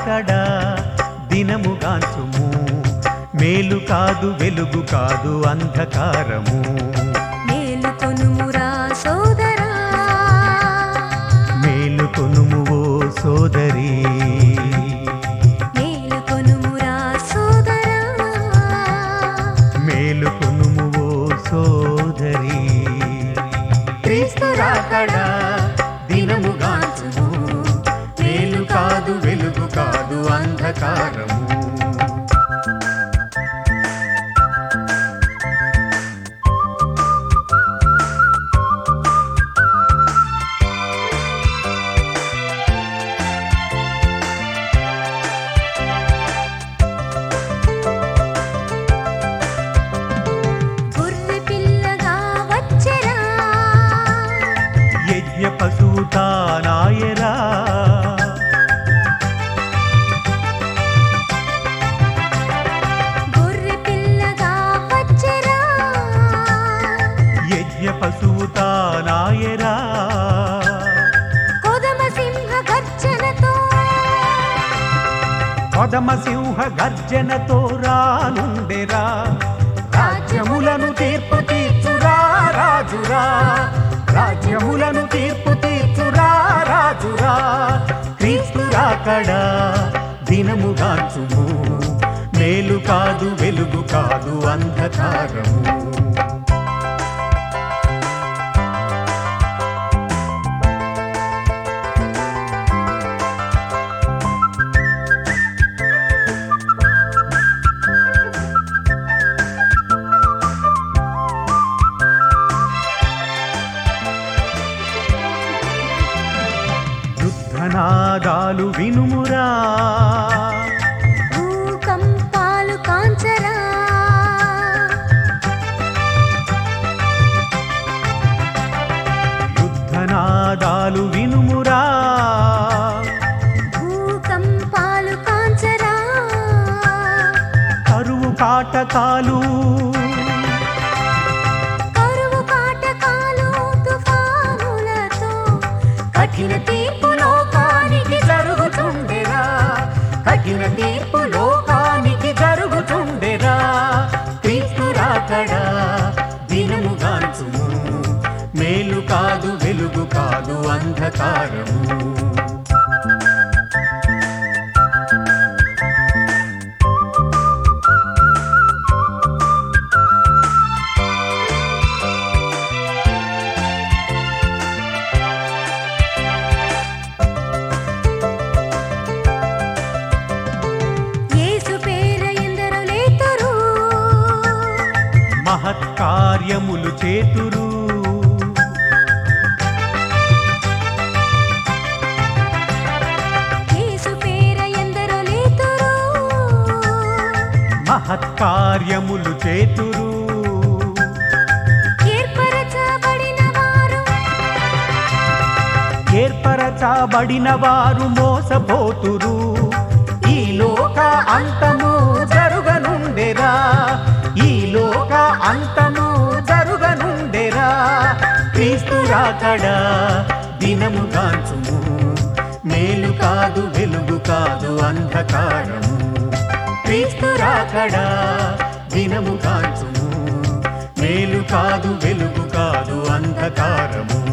రాకడా దినముగాంచుము మేలు కాదు వెలుగు కాదు అంధకారము మేలుకొనుమురా సోదరా మేలుకొనుము ఓ సోదరి మేలుకొనుమురా సోదరా మేలుకొనుము ఓ సోదరి క్రీస్తు రాకడా దినముగాంచుము మేలు కాదు వెలుగు కాదు అంధకారము గొర్రె పిల్లగా వచ్చెరా యజ్ఞ పశుతానాయరా గొర్రె పిల్లగా వచ్చెరా యజ్ఞ పశుతానాయరా కొదమ సింహ గర్జనతో పదమ సింహ గర్జనతో రానుండెరా రాజ్యములను తీర్పు తీర్చురా రాజురా రాజ్యములను తీర్పు తీర్చురా రాజురా క్రీస్తు రాకడా దినముగాంచుము మేలు కాదు వెలుగు కాదు అంధకారము యుద్ధనాదాలు వినుమురా భూకంపాలు కాంచరా యుద్ధనాదాలు వినుమురా భూకంపాలు కాంచరా కరువు కాటకాలు కరువు కాటకాలు తుఫానులతో కఠిన తీర్పు లోకానికి జరుగుతుండెరా కఠిన తీర్పు లోకానికి జరుగుతుండెరా క్రీస్తు రాకడా దినముగాంచుము మేలు కాదు వెలుగు కాదు అంధకారము యేసు పేర ఎందరో లేతురు మహత్కార్యములు చేతురు యేసు పేర ఎందరో లేతురు మహత్కార్యములు చేతురు ఏర్పరచబడిన వారు మోసపోతురు ఈ లోక అంతము జరుగనుండెరా ఈ లోక అంతము జరుగనుండెరా క్రీస్తు రాకడా దినముగాంచుము మేలు కాదు వెలుగు కాదు అంధకారము క్రీస్తు రాకడా దినముగాంచుము మేలు కాదు వెలుగు కాదు అంధకారము